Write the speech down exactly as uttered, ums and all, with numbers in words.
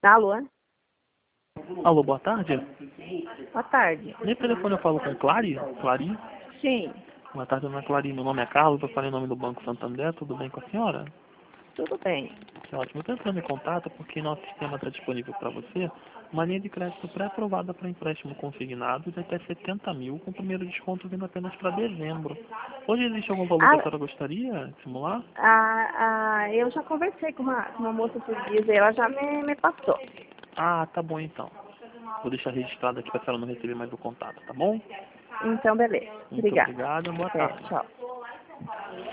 Alô? Alô, boa tarde. Boa tarde. Nesse telefone eu falo com Clary? Clary? Sim, Boa tarde, dona Clary. Meu nome é Carlos, eu falei em nome do Banco Santander. Tudo bem com a senhora? tudo bem. Que ótimo. Eu estou entrando em contato porque nosso sistema está disponível para você uma linha de crédito pré-aprovada para empréstimo consignado de até setenta mil, com o primeiro desconto vindo apenas para dezembro. Hoje existe algum valor que a Ah, senhora gostaria de simular? ah, ah, eu já conversei com uma, com uma moça esses dias e ela já me, me passou. Ah, tá bom então. Vou deixar registrado aqui para a senhora não receber mais o contato, tá bom? Então, beleza. Muito Obrigada. obrigado, boa É, tarde. tchau.